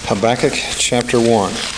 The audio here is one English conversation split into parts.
Habakkuk chapter 1.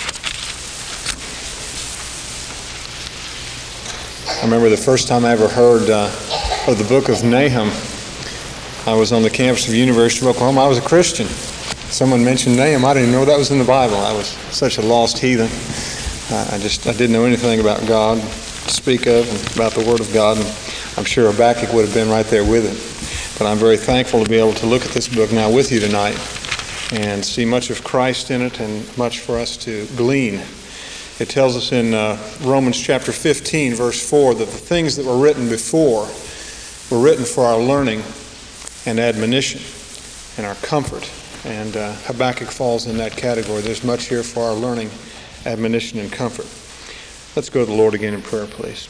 I remember the first time I ever heard of the book of Nahum. I was on the campus of the University of Oklahoma. I was a Christian. Someone mentioned Nahum. I didn't even know that was in the Bible. I was such a lost heathen. I didn't know anything about God to speak of and about the Word of God. And I'm sure Habakkuk would have been right there with it. But I'm very thankful to be able to look at this book now with you tonight and see much of Christ in it and much for us to glean. It tells us in Romans chapter 15, verse 4, that the things that were written before were written for our learning and admonition and our comfort. And Habakkuk falls in that category. There's much here for our learning, admonition, and comfort. Let's go to the Lord again in prayer, please.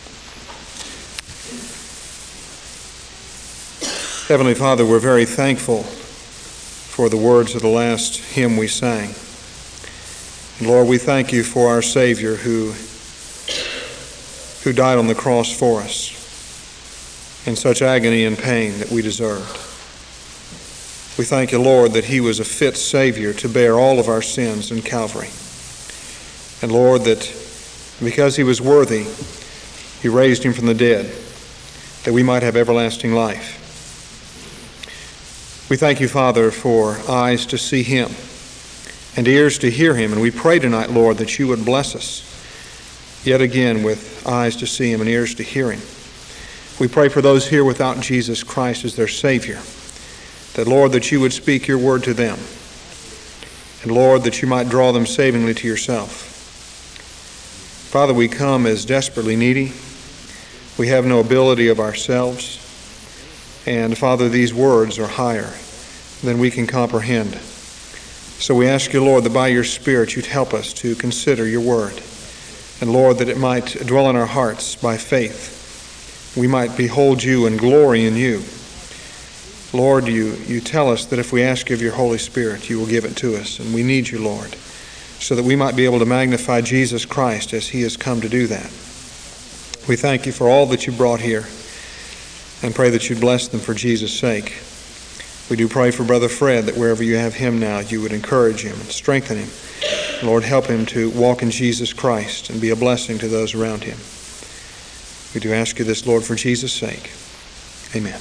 Heavenly Father, we're very thankful for the words of the last hymn we sang. And Lord, we thank you for our Savior who died on the cross for us in such agony and pain that we deserved. We thank you, Lord, that he was a fit Savior to bear all of our sins in Calvary. And Lord, that because he was worthy, you raised him from the dead, that we might have everlasting life. We thank you, Father, for eyes to see him and ears to hear him. And we pray tonight, Lord, that you would bless us yet again with eyes to see him and ears to hear him. We pray for those here without Jesus Christ as their Savior, that, Lord, that you would speak your word to them. And, Lord, that you might draw them savingly to yourself. Father, we come as desperately needy. We have no ability of ourselves. And, Father, these words are higher than we can comprehend. So we ask you, Lord, that by your Spirit you'd help us to consider your word. And, Lord, that it might dwell in our hearts by faith. We might behold you and glory in you. Lord, you tell us that if we ask of your Holy Spirit, you will give it to us. And we need you, Lord, so that we might be able to magnify Jesus Christ as he has come to do that. We thank you for all that you brought here and pray that you'd bless them for Jesus' sake. We do pray for Brother Fred, that wherever you have him now, you would encourage him and strengthen him. Lord, help him to walk in Jesus Christ and be a blessing to those around him. We do ask you this, Lord, for Jesus' sake. Amen.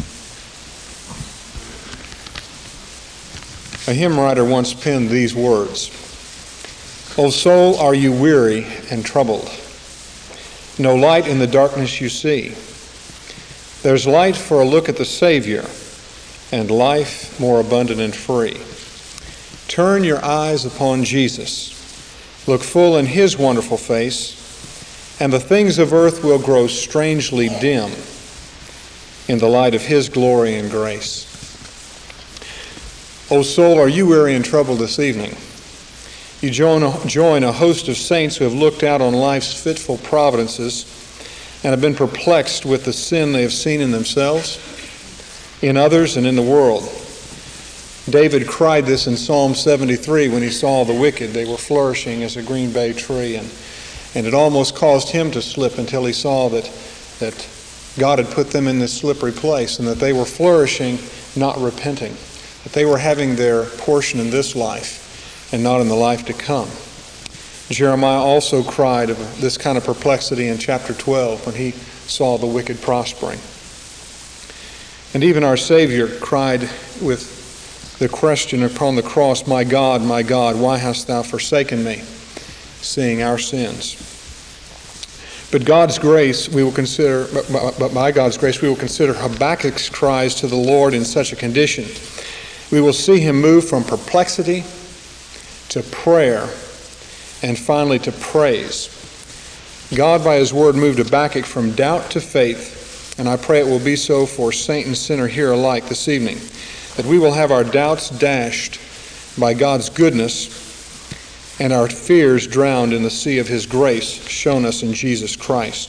A hymn writer once penned these words: "O soul, are you weary and troubled? No light in the darkness you see. There's light for a look at the Savior, and life more abundant and free. Turn your eyes upon Jesus. Look full in his wonderful face, and the things of earth will grow strangely dim in the light of his glory and grace." O soul, are you weary and troubled this evening? You join a host of saints who have looked out on life's fitful providences and have been perplexed with the sin they have seen in themselves, in others, and in the world. David cried this in Psalm 73 when he saw the wicked. They were flourishing as a green bay tree, and it almost caused him to slip until he saw that God had put them in this slippery place and that they were flourishing, not repenting, that they were having their portion in this life and not in the life to come. Jeremiah also cried of this kind of perplexity in chapter 12 when he saw the wicked prospering. And even our Savior cried with the question upon the cross, my God, why hast thou forsaken me?" seeing our sins. But God's grace, we will consider, but by God's grace, we will consider Habakkuk's cries to the Lord in such a condition. We will see him move from perplexity to prayer and finally to praise. God, by his word, moved Habakkuk from doubt to faith, and I pray it will be so for saint and sinner here alike this evening, that we will have our doubts dashed by God's goodness and our fears drowned in the sea of his grace shown us in Jesus Christ.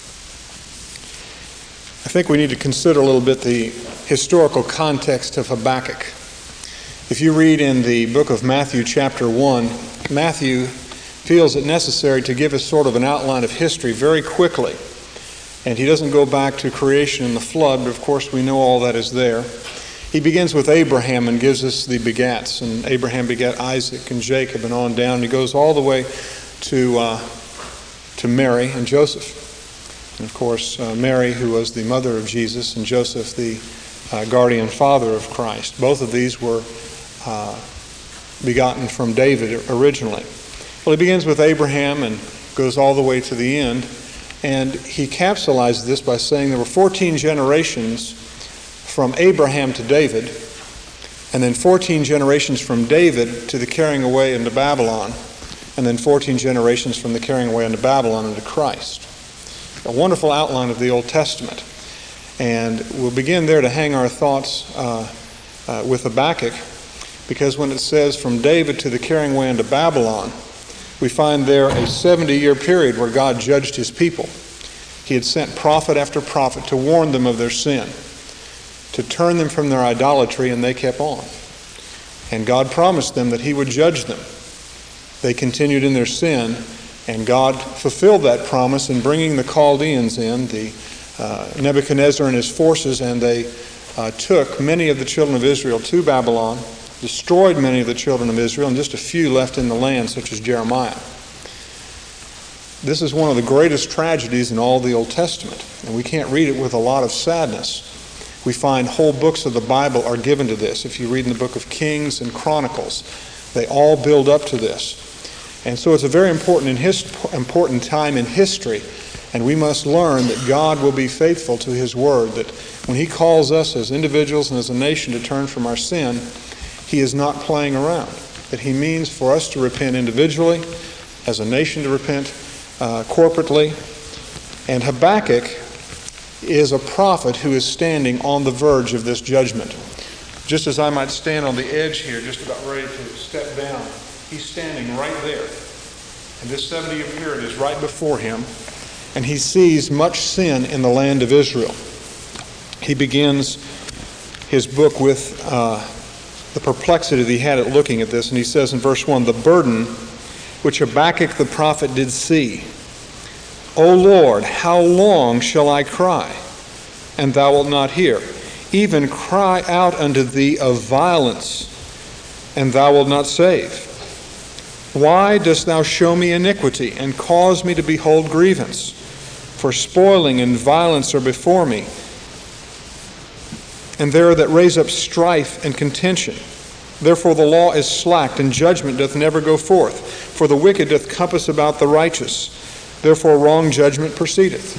I think we need to consider a little bit the historical context of Habakkuk. If you read in the book of Matthew chapter 1, Matthew feels it necessary to give us sort of an outline of history very quickly. And he doesn't go back to creation and the flood, but of course we know all that is there. He He begins with Abraham and gives us the begats. And Abraham begat Isaac and Jacob and on down. He goes all the way to Mary and Joseph. And of course, Mary, who was the mother of Jesus, and Joseph, the guardian father of Christ. Both of these were begotten from David originally. Well, he begins with Abraham and goes all the way to the end. And he capsulized this by saying there were 14 generations from Abraham to David, and then 14 generations from David to the carrying away into Babylon, and then 14 generations from the carrying away into Babylon into Christ. A wonderful outline of the Old Testament. And we'll begin there to hang our thoughts with Habakkuk, because when it says from David to the carrying away into Babylon, we find there a 70-year period where God judged his people. He had sent prophet after prophet to warn them of their sin, to turn them from their idolatry, and they kept on. And God promised them that he would judge them. They continued in their sin, and God fulfilled that promise in bringing the Chaldeans in, the Nebuchadnezzar and his forces, and they took many of the children of Israel to Babylon, destroyed many of the children of Israel, and just a few left in the land, such as Jeremiah. This is one of the greatest tragedies in all the Old Testament, and we can't read it with a lot of sadness. We find whole books of the Bible are given to this. If you read in the book of Kings and Chronicles, they all build up to this. And so it's a very important time in history, and we must learn that God will be faithful to his word, that when he calls us as individuals and as a nation to turn from our sin, he is not playing around, that he means for us to repent individually, as a nation to repent corporately. And Habakkuk is a prophet who is standing on the verge of this judgment. Just as I might stand on the edge here, just about ready to step down, he's standing right there. And this 70-year period is right before him, and he sees much sin in the land of Israel. He begins his book with the perplexity that he had at looking at this, and he says in verse 1, "The burden which Habakkuk the prophet did see. O Lord, how long shall I cry, and thou wilt not hear? Even cry out unto thee of violence, and thou wilt not save. Why dost thou show me iniquity, and cause me to behold grievance? For spoiling and violence are before me, and there are that raise up strife and contention. Therefore the law is slacked, and judgment doth never go forth. For the wicked doth compass about the righteous. Therefore wrong judgment proceedeth."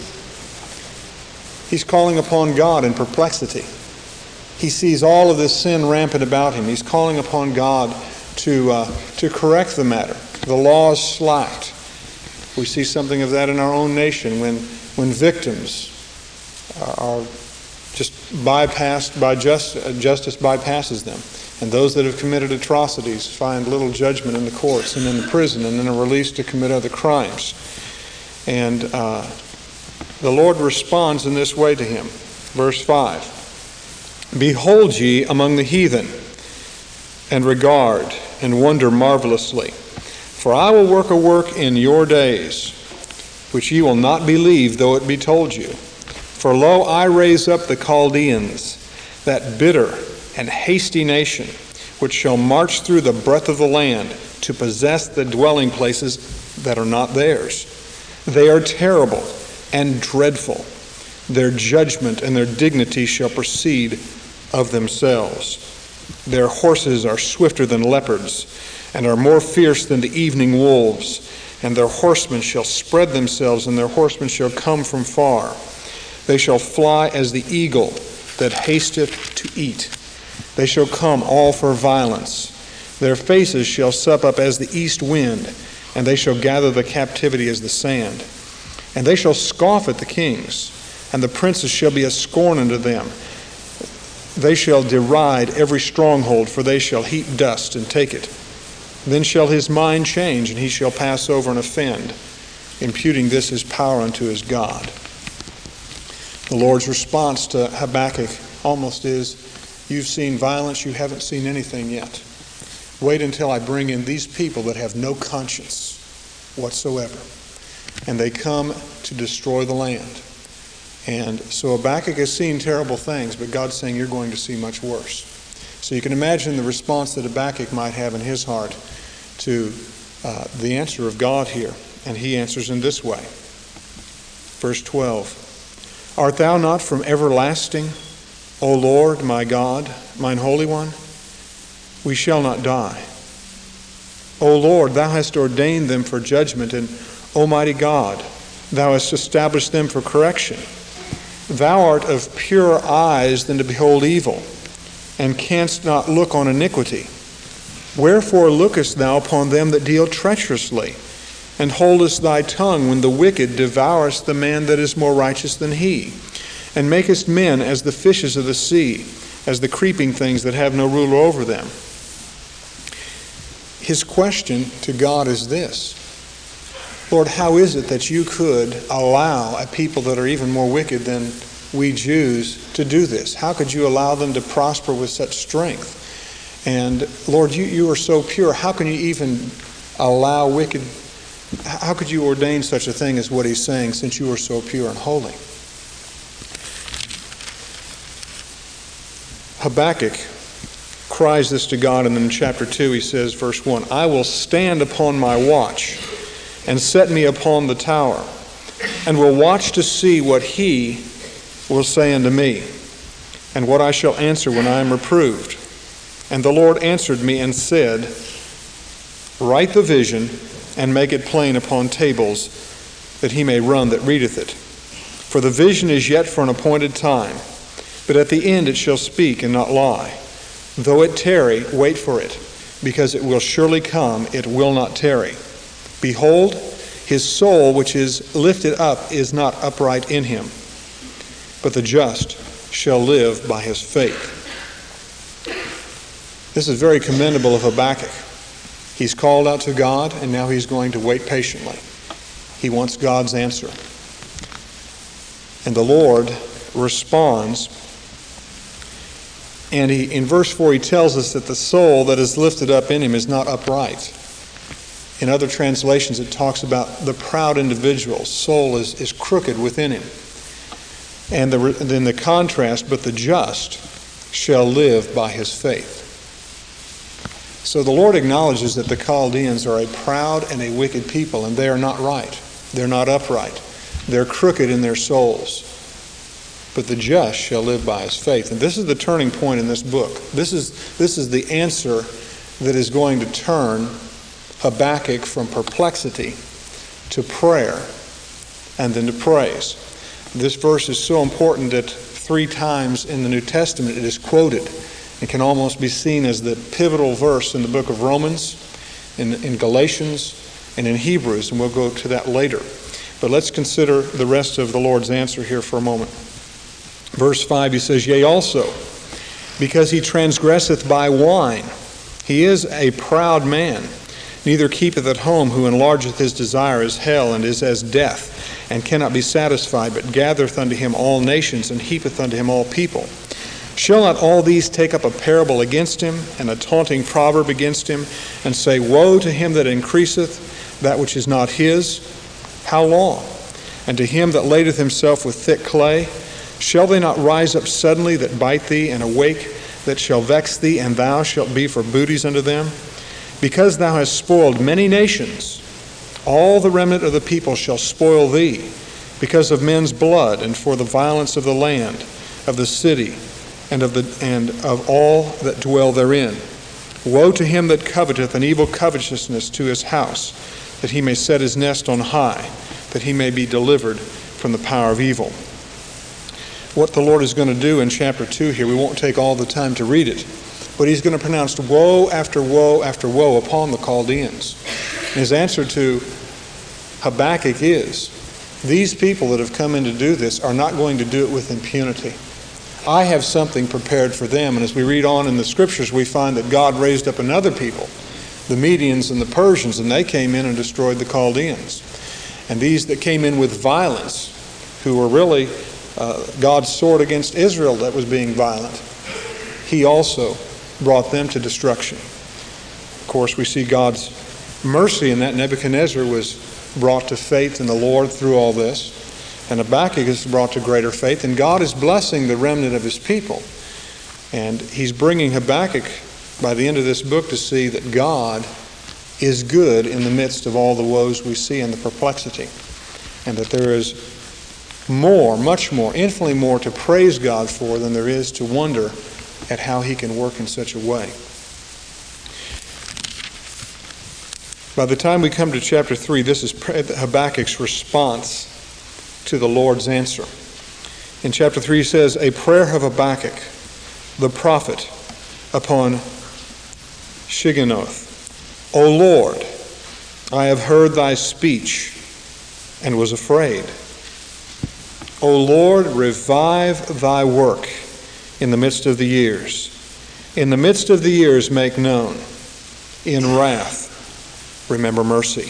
He's calling upon God in perplexity. He sees all of this sin rampant about him. He's calling upon God to correct the matter. The law is slacked. We see something of that in our own nation when victims are just bypassed by justice bypasses them. And those that have committed atrocities find little judgment in the courts and in the prison and then are released to commit other crimes. And the Lord responds in this way to him. Verse 5, "Behold ye among the heathen, and regard and wonder marvelously. For I will work a work in your days, which ye will not believe, though it be told you. For lo, I raise up the Chaldeans, that bitter and hasty nation, which shall march through the breadth of the land, to possess the dwelling places that are not theirs. They are terrible and dreadful. Their judgment and their dignity shall proceed of themselves. Their horses are swifter than leopards, and are more fierce than the evening wolves. And their horsemen shall spread themselves, and their horsemen shall come from far. They shall fly as the eagle that hasteth to eat. They shall come all for violence. Their faces shall sup up as the east wind, and they shall gather the captivity as the sand. And they shall scoff at the kings, and the princes shall be a scorn unto them. They shall deride every stronghold, for they shall heap dust and take it. Then shall his mind change, and he shall pass over and offend, imputing this his power unto his God." The Lord's response to Habakkuk almost is, "You've seen violence, you haven't seen anything yet. Wait until I bring in these people that have no conscience whatsoever. And they come to destroy the land. And so Habakkuk has seen terrible things, but God's saying you're going to see much worse. So you can imagine the response that Habakkuk might have in his heart to the answer of God here. And he answers in this way. Verse 12. Art thou not from everlasting, O Lord, my God, mine Holy One? We shall not die. O Lord, thou hast ordained them for judgment, and Almighty God, thou hast established them for correction. Thou art of purer eyes than to behold evil, and canst not look on iniquity. Wherefore lookest thou upon them that deal treacherously, and holdest thy tongue when the wicked devourest the man that is more righteous than he, and makest men as the fishes of the sea, as the creeping things that have no ruler over them? His question to God is this: Lord, how is it that you could allow a people that are even more wicked than we Jews to do this? How could you allow them to prosper with such strength? And Lord, you are so pure. How can you even allow wicked? How could you ordain such a thing as what he's saying, since you are so pure and holy? Habakkuk cries this to God, and then in chapter 2 he says, verse 1, I will stand upon my watch and set me upon the tower, and will watch to see what he will say unto me, and what I shall answer when I am reproved. And the Lord answered me and said, Write the vision, and make it plain upon tables, that he may run that readeth it. For the vision is yet for an appointed time, but at the end it shall speak and not lie. Though it tarry, wait for it, because it will surely come, it will not tarry. Behold, his soul which is lifted up is not upright in him, but the just shall live by his faith. This is very commendable of Habakkuk. He's called out to God, and now he's going to wait patiently. He wants God's answer. And the Lord responds. And in verse 4, he tells us that the soul that is lifted up in him is not upright. In other translations, it talks about the proud individual's soul is crooked within him. And then the contrast, but the just shall live by his faith. So the Lord acknowledges that the Chaldeans are a proud and a wicked people, and they are not right. They're not upright. They're crooked in their souls. But the just shall live by his faith. And this is the turning point in this book. This is the answer that is going to turn Habakkuk from perplexity to prayer and then to praise. This verse is so important that 3 times in the New Testament it is quoted. It can almost be seen as the pivotal verse in the book of Romans, in Galatians, and in Hebrews, and we'll go to that later. But let's consider the rest of the Lord's answer here for a moment. Verse 5, he says, Yea also, because he transgresseth by wine. He is a proud man, neither keepeth at home, who enlargeth his desire as hell, and is as death, and cannot be satisfied, but gathereth unto him all nations, and heapeth unto him all people. Shall not all these take up a parable against him, and a taunting proverb against him, and say, Woe to him that increaseth that which is not his? How long? And to him that ladeth himself with thick clay? Shall they not rise up suddenly that bite thee, and awake that shall vex thee, and thou shalt be for booties unto them? Because thou hast spoiled many nations, all the remnant of the people shall spoil thee, because of men's blood, and for the violence of the land, of the city, and of all that dwell therein. Woe to him that coveteth an evil covetousness to his house, that he may set his nest on high, that he may be delivered from the power of evil. What the Lord is going to do in chapter 2 here, we won't take all the time to read it, but he's going to pronounce woe after woe after woe upon the Chaldeans. And his answer to Habakkuk is, these people that have come in to do this are not going to do it with impunity. I have something prepared for them. And as we read on in the scriptures, we find that God raised up another people, the Medians and the Persians, and they came in and destroyed the Chaldeans. And these that came in with violence, who were really God's sword against Israel that was being violent, he also brought them to destruction. Of course, we see God's mercy in that Nebuchadnezzar was brought to faith in the Lord through all this. And Habakkuk is brought to greater faith, and God is blessing the remnant of his people. And he's bringing Habakkuk, by the end of this book, to see that God is good in the midst of all the woes we see and the perplexity. And that there is more, much more, infinitely more to praise God for than there is to wonder at how he can work in such a way. By the time we come to chapter 3, this is Habakkuk's response to the Lord's answer. In chapter 3 he says, a prayer of Habakkuk, the prophet, upon Shigionoth. O Lord, I have heard thy speech and was afraid. O Lord, revive thy work in the midst of the years. In the midst of the years make known. In wrath remember mercy.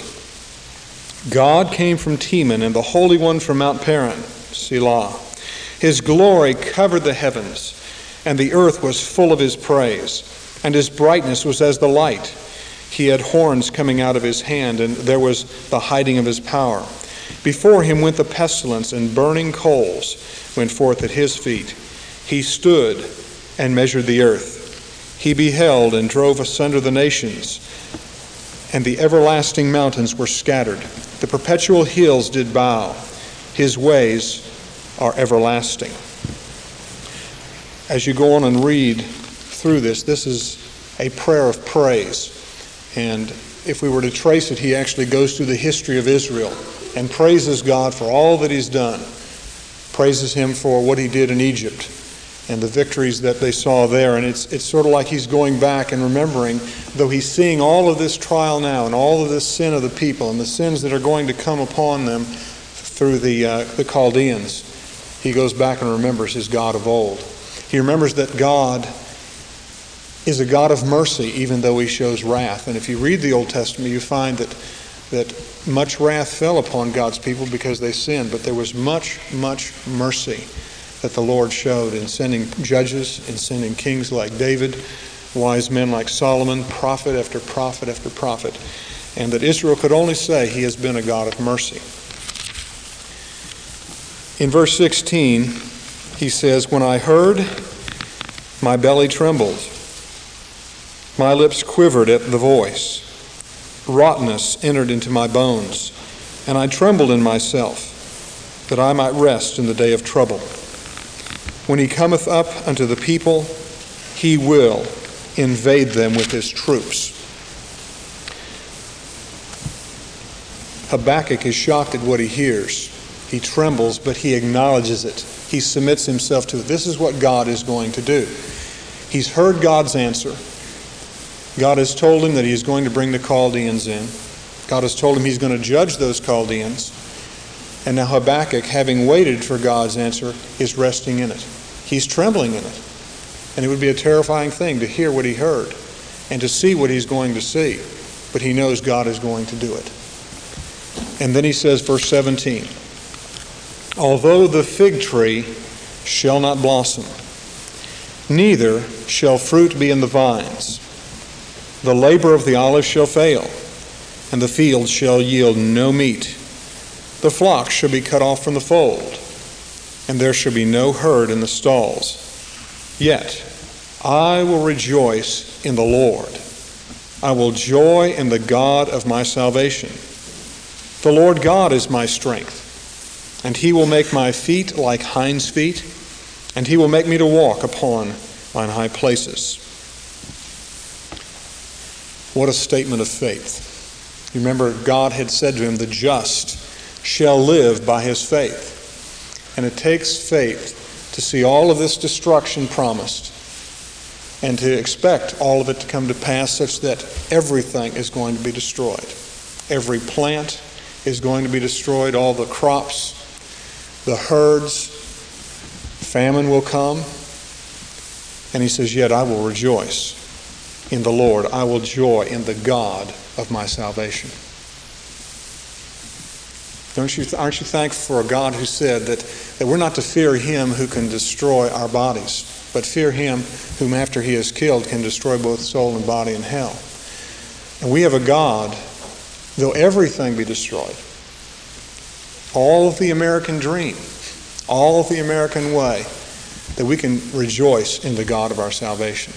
God came from Teman, and the Holy One from Mount Paran, Selah. His glory covered the heavens, and the earth was full of his praise, and his brightness was as the light. He had horns coming out of his hand, and there was the hiding of his power. Before him went the pestilence, and burning coals went forth at his feet. He stood and measured the earth. He beheld and drove asunder the nations, and the everlasting mountains were scattered. The perpetual hills did bow. His ways are everlasting. As you go on and read through this, this is a prayer of praise. And if we were to trace it, he actually goes through the history of Israel and praises God for all that he's done. Praises him for what he did in Egypt and the victories that they saw there. And it's sort of like he's going back and remembering, though he's seeing all of this trial now and all of this sin of the people and the sins that are going to come upon them through the Chaldeans, he goes back and remembers his God of old. He remembers that God is a God of mercy, even though he shows wrath. And if you read the Old Testament, you find that much wrath fell upon God's people because they sinned, but there was much, much mercy that the Lord showed in sending judges, in sending kings like David, wise men like Solomon, prophet after prophet after prophet, and that Israel could only say he has been a God of mercy. In verse 16, he says, when I heard, my belly trembled. My lips quivered at the voice. Rottenness entered into my bones, and I trembled in myself, that I might rest in the day of trouble. When he cometh up unto the people, he will invade them with his troops. Habakkuk is shocked at what he hears. He trembles, but he acknowledges it. He submits himself to it. This is what God is going to do. He's heard God's answer. God has told him that he is going to bring the Chaldeans in. God has told him he's going to judge those Chaldeans. And now Habakkuk, having waited for God's answer, is resting in it. He's trembling in it. And it would be a terrifying thing to hear what he heard and to see what he's going to see. But he knows God is going to do it. And then he says, verse 17, although the fig tree shall not blossom, neither shall fruit be in the vines, the labor of the olive shall fail, and the field shall yield no meat. The flock shall be cut off from the fold, and there shall be no herd in the stalls. Yet I will rejoice in the Lord. I will joy in the God of my salvation. The Lord God is my strength, and he will make my feet like hinds' feet, and he will make me to walk upon mine high places. What a statement of faith. You remember, God had said to him, the just shall live by his faith. And it takes faith to see all of this destruction promised and to expect all of it to come to pass such that everything is going to be destroyed. Every plant is going to be destroyed, all the crops, the herds, famine will come. And he says, yet I will rejoice in the Lord. I will joy in the God of my salvation. Aren't you thankful for a God who said that we're not to fear him who can destroy our bodies, but fear him whom after he is killed can destroy both soul and body in hell. And we have a God, though everything be destroyed, all of the American dream, all of the American way, that we can rejoice in the God of our salvation.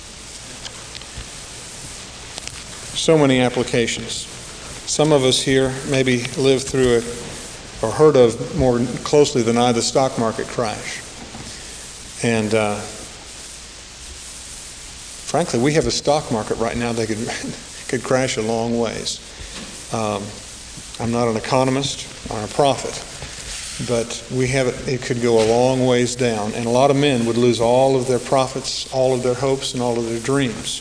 So many applications. Some of us here maybe lived through or heard of more closely than I the stock market crash. And frankly, we have a stock market right now that could crash a long ways. I'm not an economist or a prophet, but it could go a long ways down, and a lot of men would lose all of their profits, all of their hopes, and all of their dreams.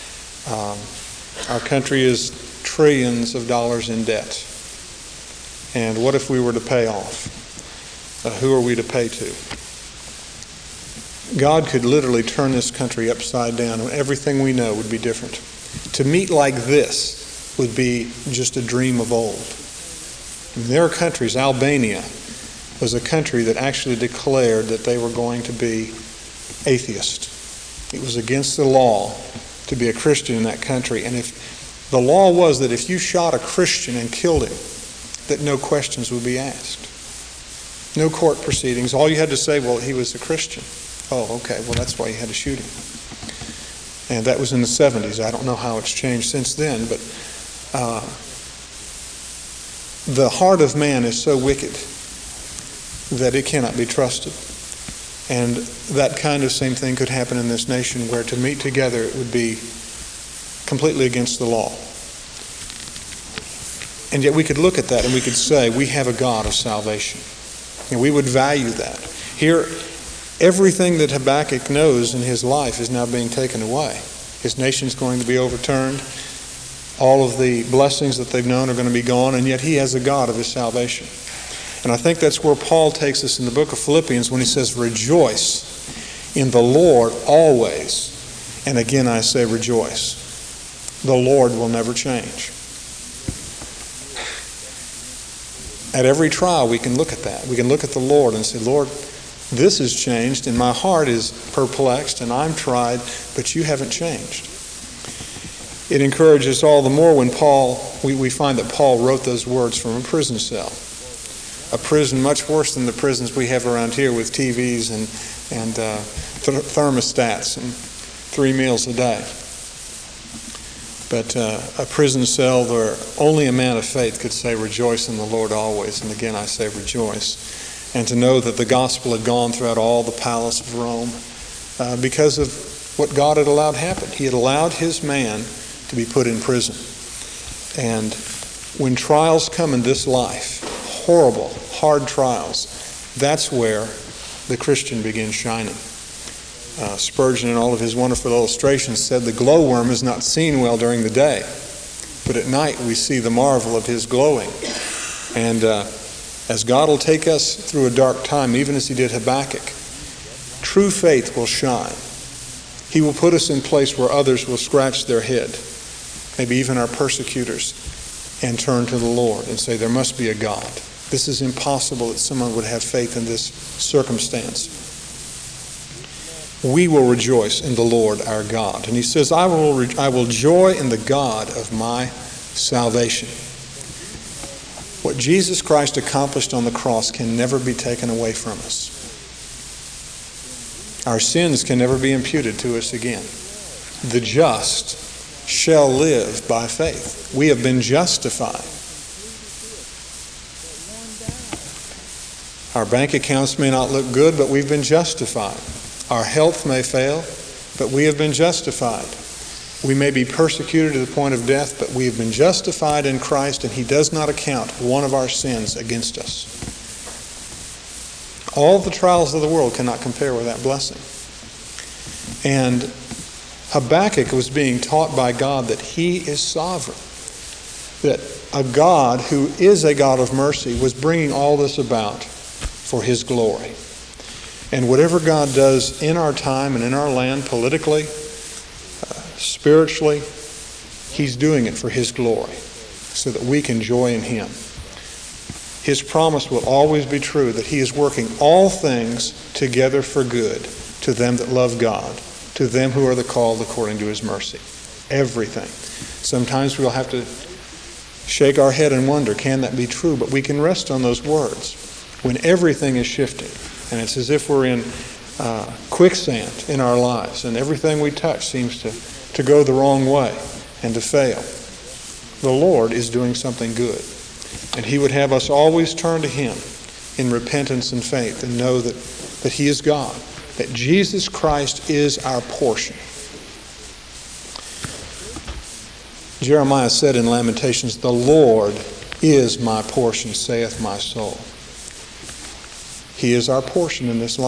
Our country is trillions of dollars in debt. And what if we were to pay off? Who are we to pay to? God could literally turn this country upside down, and everything we know would be different. To meet like this would be just a dream of old. There are countries, Albania was a country that actually declared that they were going to be atheist. It was against the law to be a Christian in that country. And if the law was that if you shot a Christian and killed him, that no questions would be asked. No court proceedings. All you had to say, well, he was a Christian. Oh, okay, well, that's why you had to shoot him. And that was in the 70s. I don't know how it's changed since then, but the heart of man is so wicked that it cannot be trusted. And that kind of same thing could happen in this nation, where to meet together it would be completely against the law. And yet we could look at that and we could say, we have a God of salvation. And we would value that. Here, everything that Habakkuk knows in his life is now being taken away. His nation's going to be overturned. All of the blessings that they've known are going to be gone, and yet he has a God of his salvation. And I think that's where Paul takes us in the book of Philippians when he says, rejoice in the Lord always. And again I say rejoice. The Lord will never change. At every trial we can look at that. We can look at the Lord and say, Lord, this has changed and my heart is perplexed and I'm tried, but you haven't changed. It encourages all the more when we find that Paul wrote those words from a prison cell. A prison much worse than the prisons we have around here with TVs and thermostats and 3 meals a day. But a prison cell where only a man of faith could say, rejoice in the Lord always. And again, I say rejoice. And to know that the gospel had gone throughout all the palace of Rome because of what God had allowed happen. He had allowed his man to be put in prison. And when trials come in this life, horrible, hard trials, that's where the Christian begins shining. Spurgeon, in all of his wonderful illustrations, said the glowworm is not seen well during the day, but at night we see the marvel of his glowing. And as God will take us through a dark time, even as he did Habakkuk, true faith will shine. He will put us in place where others will scratch their head, maybe even our persecutors, and turn to the Lord and say, there must be a God. This is impossible that someone would have faith in this circumstance. We will rejoice in the Lord our God. And he says, I will joy in the God of my salvation. What Jesus Christ accomplished on the cross can never be taken away from us. Our sins can never be imputed to us again. The just shall live by faith. We have been justified. Our bank accounts may not look good, but we've been justified. Our health may fail, but we have been justified. We may be persecuted to the point of death, but we have been justified in Christ, and he does not account one of our sins against us. All the trials of the world cannot compare with that blessing. And Habakkuk was being taught by God that he is sovereign, that a God who is a God of mercy was bringing all this about for his glory. And whatever God does in our time and in our land, politically, spiritually, he's doing it for his glory so that we can joy in him. His promise will always be true that he is working all things together for good to them that love God, to them who are the called according to his mercy. Everything. Sometimes we'll have to shake our head and wonder, can that be true? But we can rest on those words when everything is shifting. And it's as if we're in quicksand in our lives, and everything we touch seems to go the wrong way and to fail. The Lord is doing something good. And He would have us always turn to Him in repentance and faith and know that He is God, that Jesus Christ is our portion. Jeremiah said in Lamentations, "The Lord is my portion, saith my soul." He is our portion in this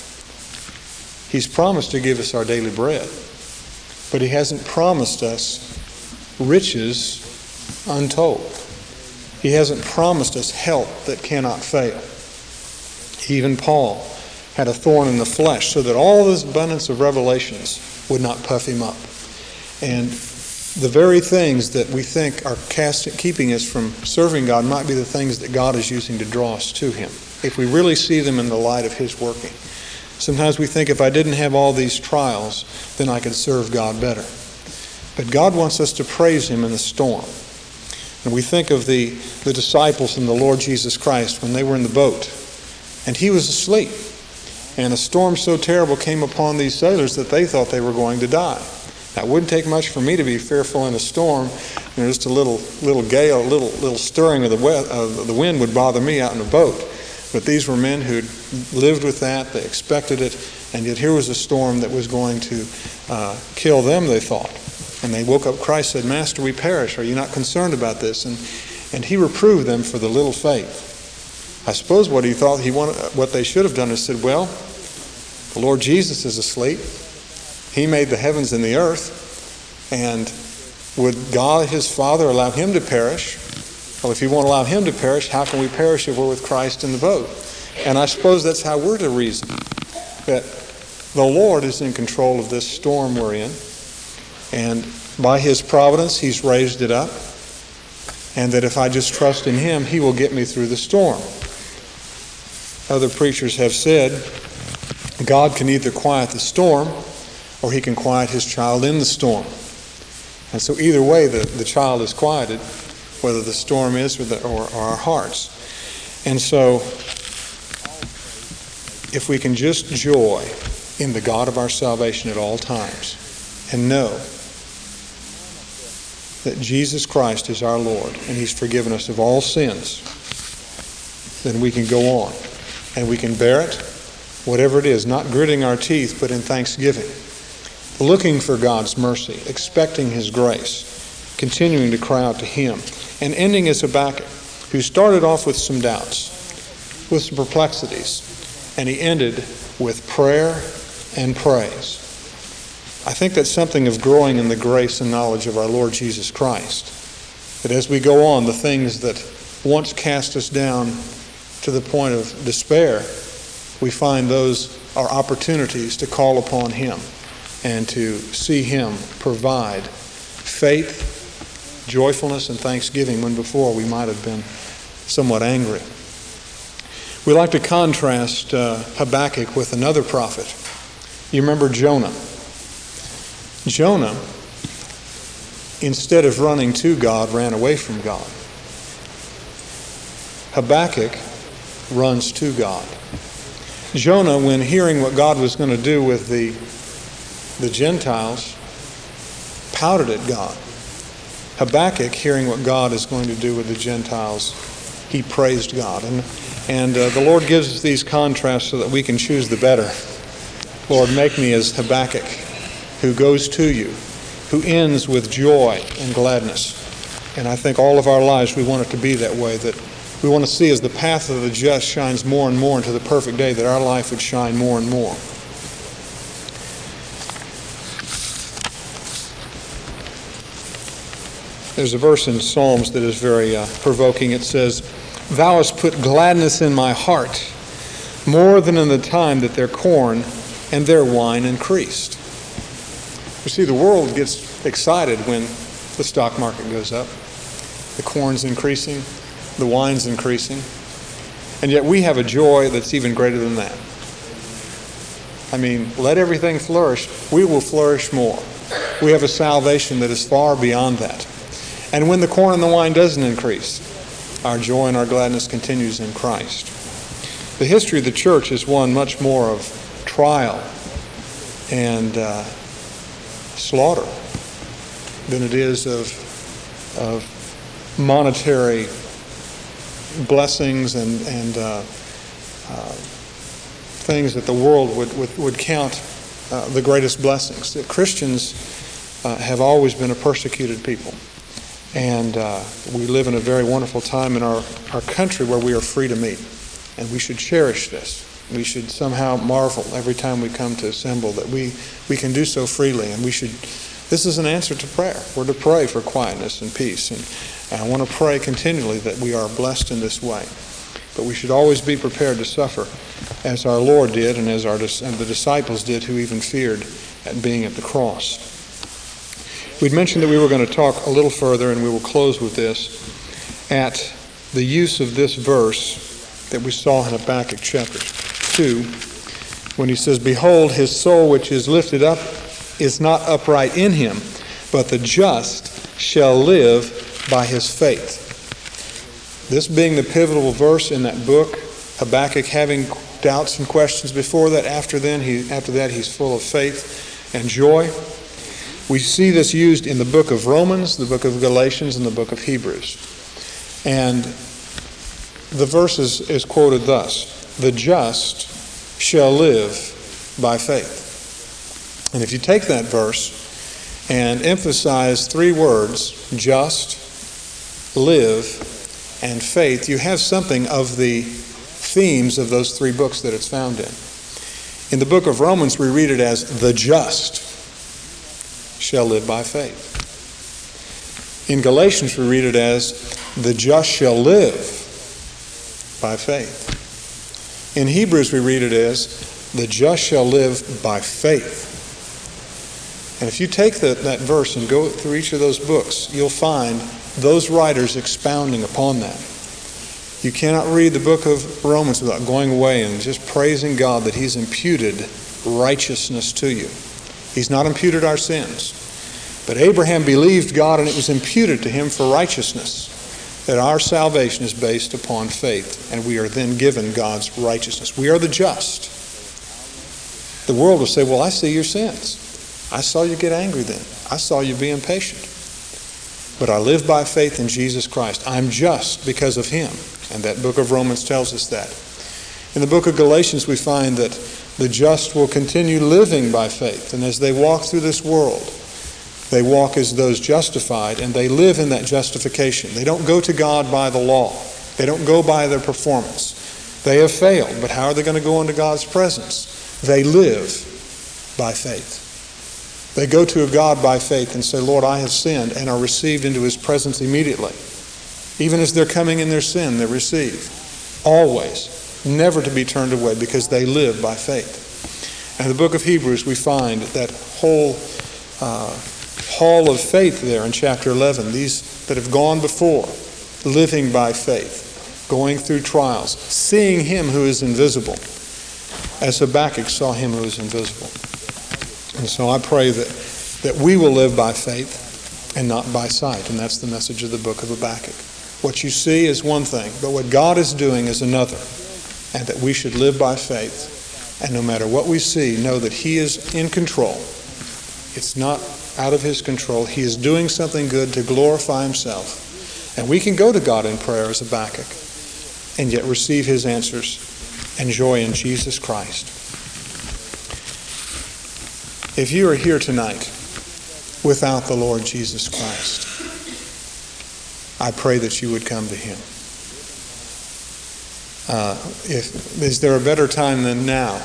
life. He's promised to give us our daily bread, but He hasn't promised us riches untold. He hasn't promised us health that cannot fail. Even Paul had a thorn in the flesh so that all this abundance of revelations would not puff him up. And the very things that we think are keeping us from serving God might be the things that God is using to draw us to Him, if we really see them in the light of His working. Sometimes we think if I didn't have all these trials, then I could serve God better. But God wants us to praise Him in the storm. And we think of the disciples and the Lord Jesus Christ when they were in the boat, and He was asleep. And a storm so terrible came upon these sailors that they thought they were going to die. Now, it wouldn't take much for me to be fearful in a storm. Just a little gale, a little stirring of the wind would bother me out in a boat. But these were men who'd lived with that. They expected it. And yet here was a storm that was going to kill them, they thought. And they woke up Christ and said, "Master, we perish. Are you not concerned about this?" And He reproved them for the little faith. I suppose what what they should have done is said, "Well, the Lord Jesus is asleep. He made the heavens and the earth. And would God, His Father, allow Him to perish? Well, if He won't allow Him to perish, how can we perish if we're with Christ in the boat?" And I suppose that's how we're to reason, that the Lord is in control of this storm we're in. And by His providence, He's raised it up. And that if I just trust in Him, He will get me through the storm. Other preachers have said, God can either quiet the storm, or He can quiet His child in the storm. And so either way, the child is quieted, whether the storm is or our hearts. And so, if we can just joy in the God of our salvation at all times, and know that Jesus Christ is our Lord, and He's forgiven us of all sins, then we can go on, and we can bear it, whatever it is, not gritting our teeth, but in thanksgiving, looking for God's mercy, expecting His grace, continuing to cry out to Him, and ending as Habakkuk, who started off with some doubts, with some perplexities, and he ended with prayer and praise. I think that's something of growing in the grace and knowledge of our Lord Jesus Christ, that as we go on, the things that once cast us down to the point of despair, we find those are opportunities to call upon Him and to see Him provide faith, joyfulness, and thanksgiving when before we might have been somewhat angry. We like to contrast Habakkuk with another prophet. You remember Jonah. Jonah, instead of running to God, ran away from God. Habakkuk runs to God. Jonah, when hearing what God was going to do with the Gentiles, pouted at God. Habakkuk, hearing what God is going to do with the Gentiles, he praised God. And the Lord gives us these contrasts so that we can choose the better. Lord, make me as Habakkuk, who goes to you, who ends with joy and gladness. And I think all of our lives we want it to be that way, that we want to see as the path of the just shines more and more into the perfect day, that our life would shine more and more. There's a verse in Psalms that is very provoking. It says, "Thou hast put gladness in my heart, more than in the time that their corn and their wine increased." You see, the world gets excited when the stock market goes up. The corn's increasing, the wine's increasing. And yet we have a joy that's even greater than that. I mean, let everything flourish. We will flourish more. We have a salvation that is far beyond that. And when the corn and the wine doesn't increase, our joy and our gladness continues in Christ. The history of the church is one much more of trial and slaughter than it is of monetary blessings and things that the world would count the greatest blessings. The Christians have always been a persecuted people. And we live in a very wonderful time in our country where we are free to meet. And we should cherish this. We should somehow marvel every time we come to assemble that we can do so freely. And this is an answer to prayer. We're to pray for quietness and peace. And I want to pray continually that we are blessed in this way. But we should always be prepared to suffer as our Lord did and as the disciples did who even feared at being at the cross. We'd mentioned that we were going to talk a little further, and we will close with this, at the use of this verse that we saw in Habakkuk chapter 2, when he says, "Behold, his soul which is lifted up is not upright in him, but the just shall live by his faith." This being the pivotal verse in that book, Habakkuk having doubts and questions before that, after that he's full of faith and joy. We see this used in the book of Romans, the book of Galatians, and the book of Hebrews. And the verse is quoted thus: "The just shall live by faith." And if you take that verse and emphasize three words, just, live, and faith, you have something of the themes of those three books that it's found in. In the book of Romans, we read it as, "The just shall live by faith." In Galatians, we read it as, "The just shall live by faith." In Hebrews, we read it as, "The just shall live by faith." And if you take that verse and go through each of those books, you'll find those writers expounding upon that. You cannot read the book of Romans without going away and just praising God that He's imputed righteousness to you. He's not imputed our sins. But Abraham believed God, and it was imputed to him for righteousness. That our salvation is based upon faith, and we are then given God's righteousness. We are the just. The world will say, "Well, I see your sins. I saw you get angry then. I saw you be impatient. But I live by faith in Jesus Christ. I'm just because of Him." And that book of Romans tells us that. In the book of Galatians, we find that the just will continue living by faith. And as they walk through this world, they walk as those justified, and they live in that justification. They don't go to God by the law. They don't go by their performance. They have failed, but how are they going to go into God's presence? They live by faith. They go to God by faith and say, "Lord, I have sinned," and are received into His presence immediately. Even as they're coming in their sin, they're received. Always. Never to be turned away, because they live by faith. And in the book of Hebrews, we find that whole hall of faith there in chapter 11. These that have gone before, living by faith, going through trials, seeing Him who is invisible, as Habakkuk saw Him who is invisible. And so I pray that we will live by faith and not by sight. And that's the message of the book of Habakkuk. What you see is one thing, but what God is doing is another. And that we should live by faith. And no matter what we see, know that He is in control. It's not out of His control. He is doing something good to glorify Himself. And we can go to God in prayer as Habakkuk and yet receive His answers and joy in Jesus Christ. If you are here tonight without the Lord Jesus Christ, I pray that you would come to Him. Is there a better time than now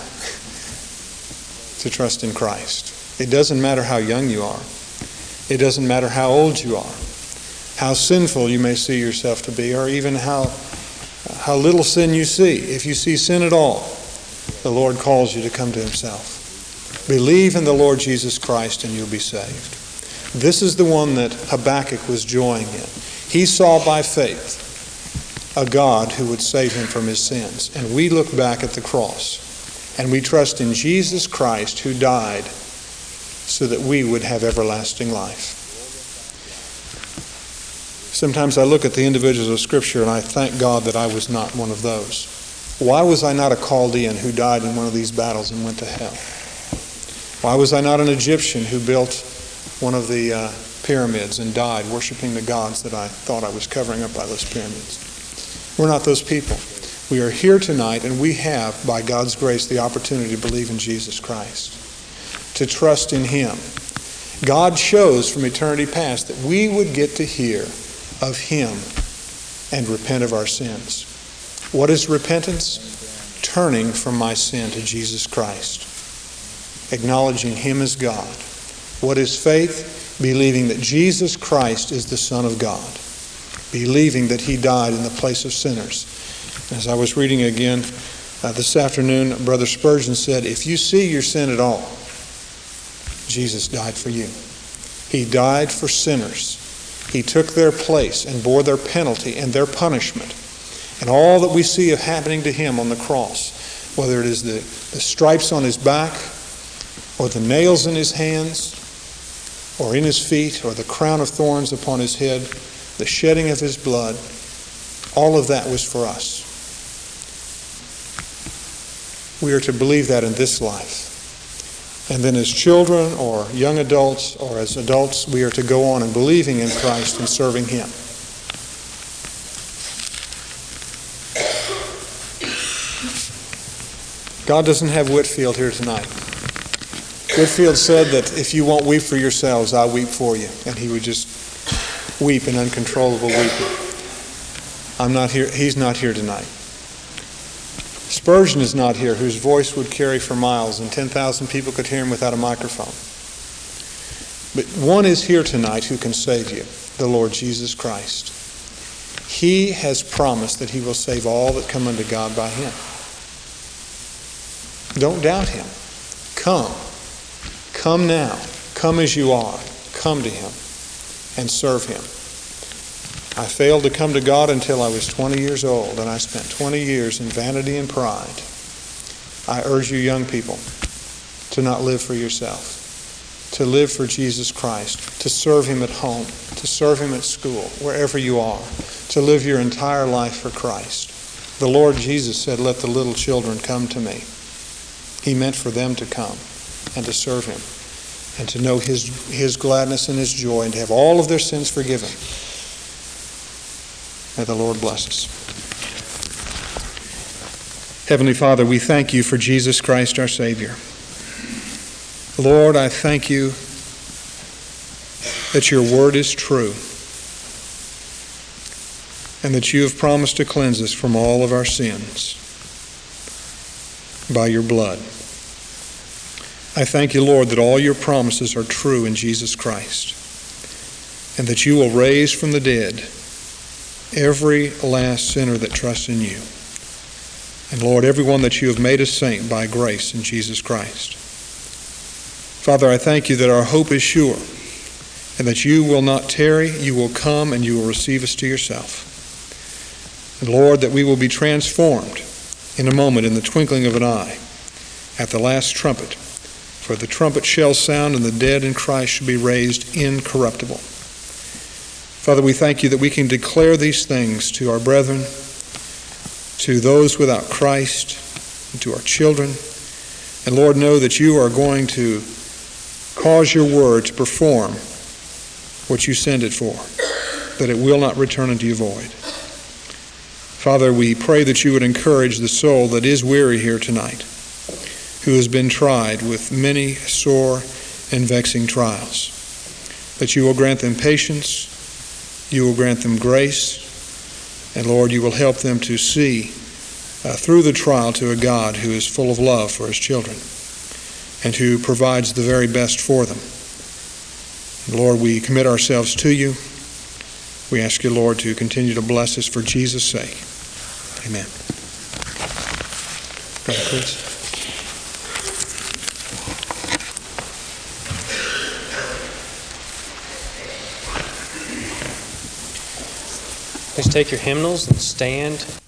to trust in Christ? It doesn't matter how young you are. It doesn't matter how old you are, how sinful you may see yourself to be, or even how little sin you see. If you see sin at all, the Lord calls you to come to Himself. Believe in the Lord Jesus Christ and you'll be saved. This is the one that Habakkuk was joying in. He saw by faith a God who would save him from his sins. And we look back at the cross and we trust in Jesus Christ, who died so that we would have everlasting life. Sometimes I look at the individuals of Scripture and I thank God that I was not one of those. Why was I not a Chaldean who died in one of these battles and went to hell? Why was I not an Egyptian who built one of the pyramids and died worshiping the gods that I thought I was covering up by those pyramids? We're not those people. We are here tonight, and we have, by God's grace, the opportunity to believe in Jesus Christ, to trust in Him. God chose from eternity past that we would get to hear of Him and repent of our sins. What is repentance? Turning from my sin to Jesus Christ, acknowledging Him as God. What is faith? Believing that Jesus Christ is the Son of God, believing that He died in the place of sinners. As I was reading again this afternoon, Brother Spurgeon said, if you see your sin at all, Jesus died for you. He died for sinners. He took their place and bore their penalty and their punishment. And all that we see of happening to Him on the cross, whether it is the stripes on His back, or the nails in His hands, or in His feet, or the crown of thorns upon His head, the shedding of His blood, all of that was for us. We are to believe that in this life. And then as children or young adults or as adults, we are to go on in believing in Christ and serving Him. God doesn't have Whitfield here tonight. Whitfield said that if you won't weep for yourselves, I'll weep for you. And he would just weep in uncontrollable weeping. I'm not here. He's not here tonight. Spurgeon is not here, whose voice would carry for miles and 10,000 people could hear him without a microphone. But one is here tonight who can save you, the Lord Jesus Christ. He has promised that He will save all that come unto God by Him. Don't doubt Him. Come. Come now. Come as you are. Come to Him and serve Him. I failed to come to God until I was 20 years old, and I spent 20 years in vanity and pride. I urge you young people to not live for yourself, to live for Jesus Christ, to serve Him at home, to serve Him at school, wherever you are, to live your entire life for Christ. The Lord Jesus said, let the little children come to me. He meant for them to come and to serve Him and to know His gladness and His joy and to have all of their sins forgiven. May the Lord bless us. Heavenly Father, we thank You for Jesus Christ our Savior. Lord, I thank You that Your word is true and that You have promised to cleanse us from all of our sins by Your blood. I thank You, Lord, that all Your promises are true in Jesus Christ and that You will raise from the dead every last sinner that trusts in You. And Lord, everyone that You have made a saint by grace in Jesus Christ. Father, I thank You that our hope is sure and that You will not tarry, You will come and You will receive us to Yourself. And Lord, that we will be transformed in a moment, in the twinkling of an eye, at the last trumpet. For the trumpet shall sound and the dead in Christ shall be raised incorruptible. Father, we thank You that we can declare these things to our brethren, to those without Christ, and to our children. And Lord, know that You are going to cause Your word to perform what You send it for, that it will not return unto You void. Father, we pray that You would encourage the soul that is weary here tonight, who has been tried with many sore and vexing trials, that You will grant them patience, You will grant them grace, and Lord, You will help them to see through the trial to a God who is full of love for His children and who provides the very best for them. And Lord, we commit ourselves to You. We ask You, Lord, to continue to bless us for Jesus' sake. Amen. Brother, please. Please take your hymnals and stand.